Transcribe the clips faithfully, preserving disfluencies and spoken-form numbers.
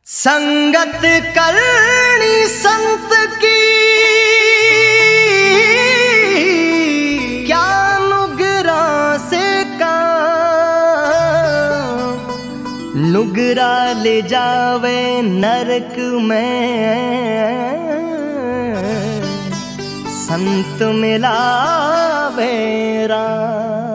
संगत करनी संत की क्या नुगरा से का नुगरा ले जावे नरक में संत मिलावे राम।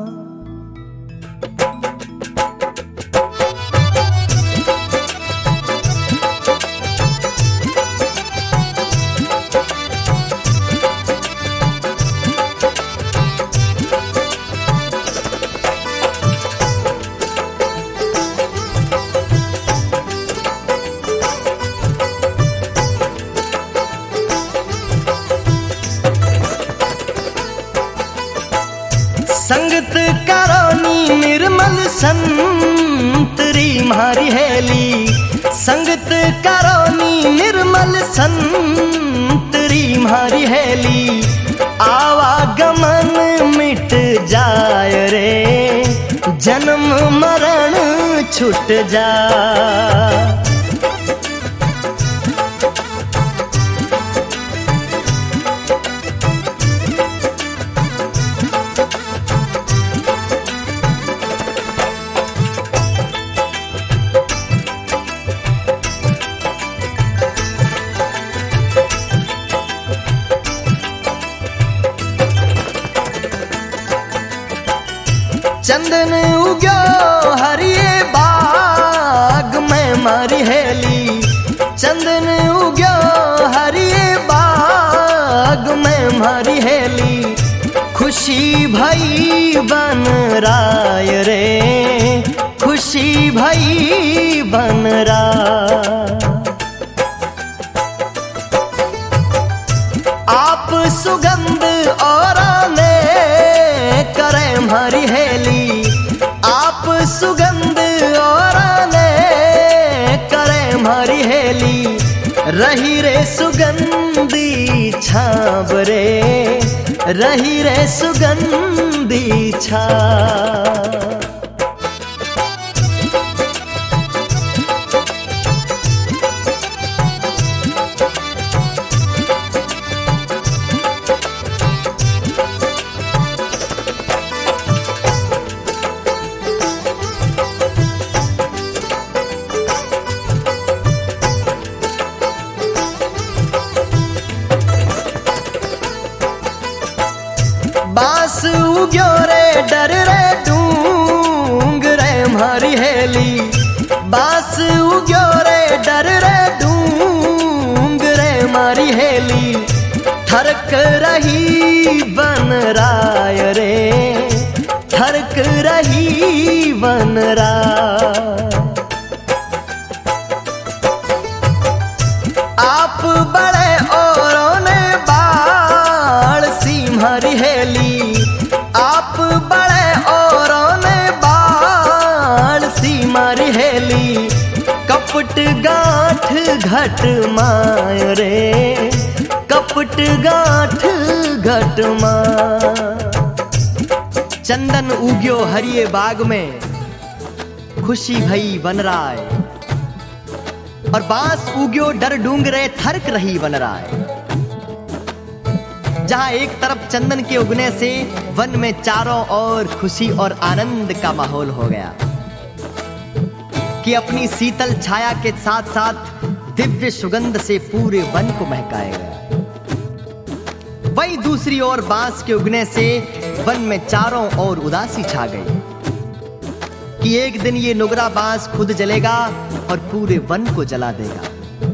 संगत करोनी निर्मल संतरी मारी हेली, संगत करोनी निर्मल संतरी मारी हेली। आवागमन मिट जाय रे जन्म मरण छूट जा। चंदन उग्यो हरिये बाग में मारी हेली, चंदन उग्यो हरिये बाग में मारी हेली। खुशी भई बन राय रे खुशी भई बन राय। आप सुगंध और ने करे मारी हेली, आप सुगंध और ने करे मारी हेली। रही रे सुगंधी छाव रे रही रे सुगंधी छाव। बास उग्यो रे डर रे डूंग रे मारी हेली, बास उग्यो रे डर रे डूंग रे मारी हेली। थरक रही बन राय रे थरक रही बन राय। आप बड़े औरों ने बाल सी मारी हेली, आप बड़े औरों ने बाल सी मारी हेली। कपट गांठ घट माय रे कपट गांठ घट माय। चंदन उग्यो हरिये बाग में खुशी भई बन राय, और बांस उग्यो डर डूंगरे थरक रही बन राय। जहां एक तरफ चंदन के उगने से वन में चारों ओर खुशी और आनंद का माहौल हो गया कि अपनी शीतल छाया के साथ साथ दिव्य सुगंध से पूरे वन को महकाएगा। वहीं दूसरी ओर बांस के उगने से वन में चारों ओर उदासी छा गई कि एक दिन ये नुगरा बांस खुद जलेगा और पूरे वन को जला देगा।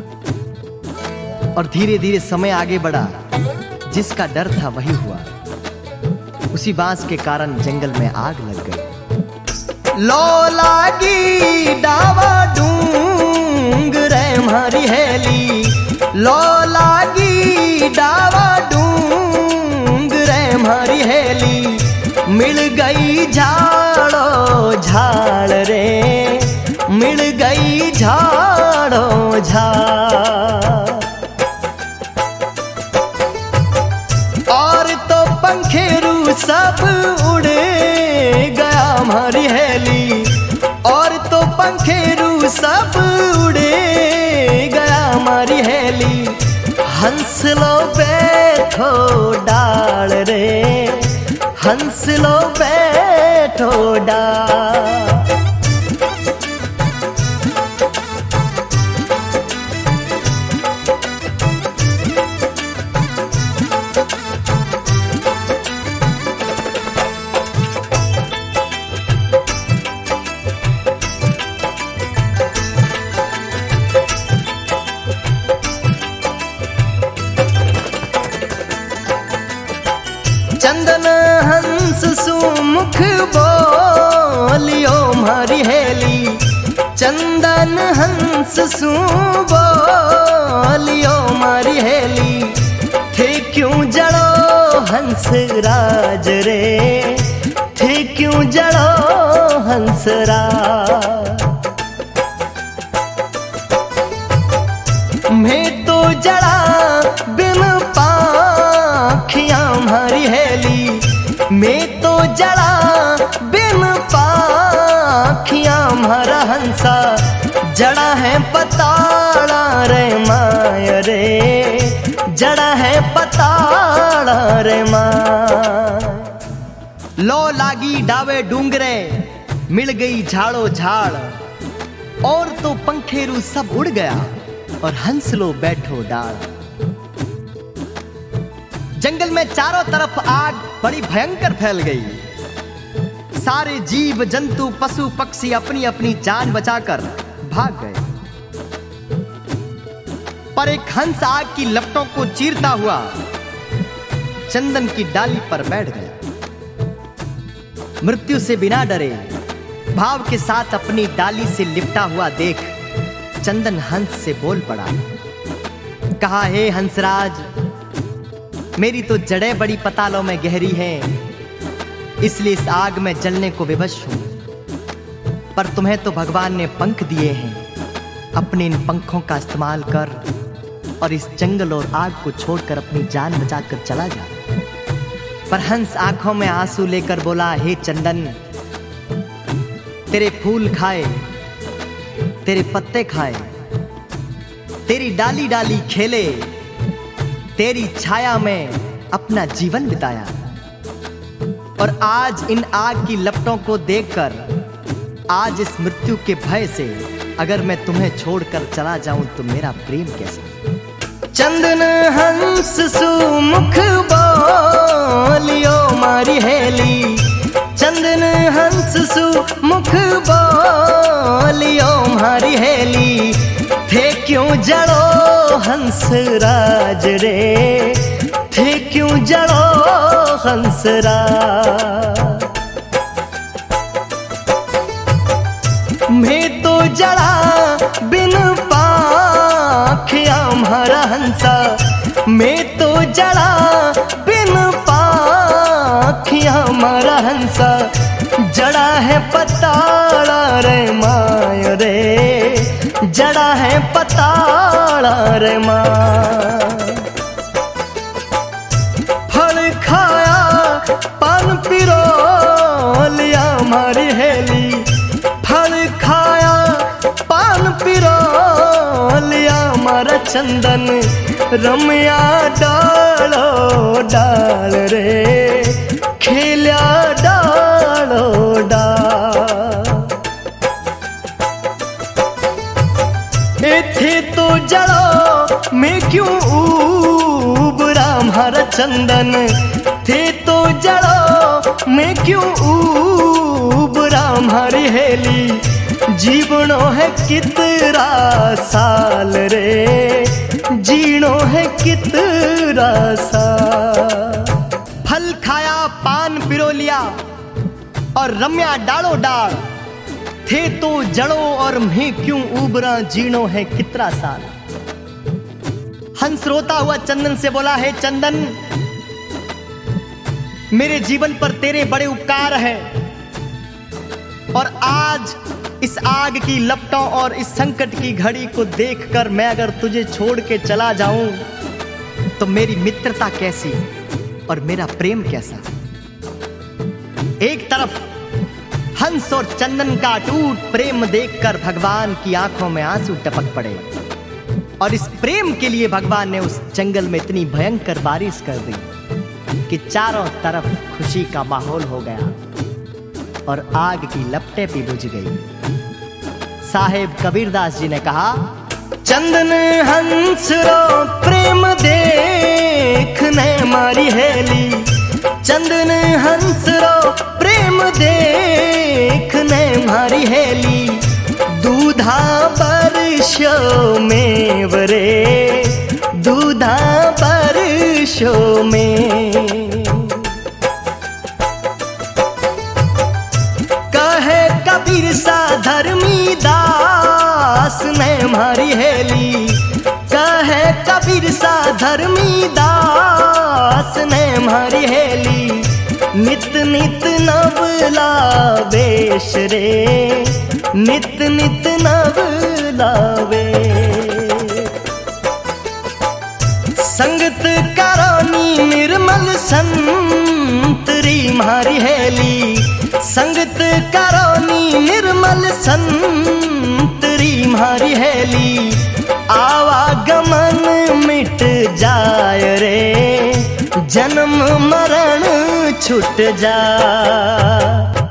और धीरे धीरे समय आगे बढ़ा, जिसका डर था वही हुआ। उसी बांस के कारण जंगल में आग लग गई। लो लागी डावा डूंग रे मारी हेली, लो लागी डावा डूंग रे मारी हेली। मिल गई झाड़ो झाड़ रे मिल गई झाड़ो झाड़। और तो पंखेरू सब उड़े गया हमारी हेली, और तो पंखेरू सब उड़े हंस लो बैठो डाल रे, हंस लो बैठो डाल। चंदन हंस सुमुख बोलियो मारी हेली, चंदन हंस सु बोलियो मारी हेली। थे क्यों जड़ो हंस राज रे, थे क्यों जड़ो हंस राज। मैं तो जड़ा बिन पाखियां मारी हेली, मैं तो जड़ा बिन पाखियां मारा हंसा। जड़ा है पताड़ा रे माय रे, जड़ा है पताड़ा रे माय। लो लागी डावे डूंगरे, मिल गई झाड़ो झाड़, और तो पंखेरू सब उड़ गया, और हंस लो बैठो डाल। जंगल में चारों तरफ आग बड़ी भयंकर फैल गई। सारे जीव जंतु पशु पक्षी अपनी अपनी जान बचाकर भाग गए, पर एक हंस आग की लपटों को चीरता हुआ चंदन की डाली पर बैठ गया। मृत्यु से बिना डरे भाव के साथ अपनी डाली से लिपटा हुआ देख चंदन हंस से बोल पड़ा। कहा, हे हंसराज, मेरी तो जड़ें बड़ी पतालों में गहरी हैं, इसलिए इस आग में जलने को विवश हूं। पर तुम्हें तो भगवान ने पंख दिए हैं, अपने इन पंखों का इस्तेमाल कर और इस जंगल और आग को छोड़कर अपनी जान बचाकर चला जा। पर हंस आंखों में आंसू लेकर बोला, हे चंदन, तेरे फूल खाए, तेरे पत्ते खाए, तेरी डाली डाली खेले, तेरी छाया में अपना जीवन बिताया, और आज इन आग की लपटों को देखकर, आज इस मृत्यु के भय से अगर मैं तुम्हें छोड़कर चला जाऊं तो मेरा प्रेम कैसा। चंदन हंस सुमुख बोलियो मारी हेली, चंदन हंस सुमुख बोलियो मारी हेली। थे क्यों जड़ो हंस राज रे, थे क्यों जड़ो हंस राज। मैं तो जड़ा बिन पाखियां मारा हंसा, मैं तो जड़ा बिन पाखियां मारा हंसा। जड़ा है पताड़ा रे माय रे, जड़ा है पताड़ा रे माय। फल खाया पान पिरो लिया मारी हेली, फल खाया पान पिरो लिया मारा चंदन। रमया डालो डाल रे, खेल्या डालो डाल। थे तो जड़ो मैं क्यों उबरा मारा चंदन, थे तो जड़ो मैं क्यों उबरा मारी हेली। जीवनो है कितना साल रे, जीनो है कितना साल। फल खाया पान पिरो लिया और रम्या डालो डाल। थे तो जड़ो और मैं क्यों उबरा, जीनो है कितना साल। हंस रोता हुआ चंदन से बोला, है चंदन, मेरे जीवन पर तेरे बड़े उपकार हैं, और आज इस आग की लपटों और इस संकट की घड़ी को देखकर मैं अगर तुझे छोड़ के चला जाऊं तो मेरी मित्रता कैसी और मेरा प्रेम कैसा। एक तरफ हंस और चंदन का अटूट प्रेम देखकर भगवान की आंखों में आंसू टपक पड़े, और इस प्रेम के लिए भगवान ने उस जंगल में इतनी भयंकर बारिश कर दी कि चारों तरफ खुशी का माहौल हो गया और आग की लपटें भी बुझ गई। साहेब कबीरदास जी ने कहा, चंदन हंस रो प्रेम देखने मारी हेली, चंदन हंस रो प्रेम देखने मारी हेली, दूधा बरसों में वरे, दूधा बरसों में। कहे कबीर सा धर्मी दास ने मारी हेली, कहे कबीर सा धर्मी दास ने मारी हेली, नित नित नवला वेश रे, नित नित नवला वेश। संगत करौनी निर्मल संतरी मारी हेली, संगत करौनी निर्मल संतरी मारी हेली, आवागमन मिट जाय रे, जन्म मरण छूट जा।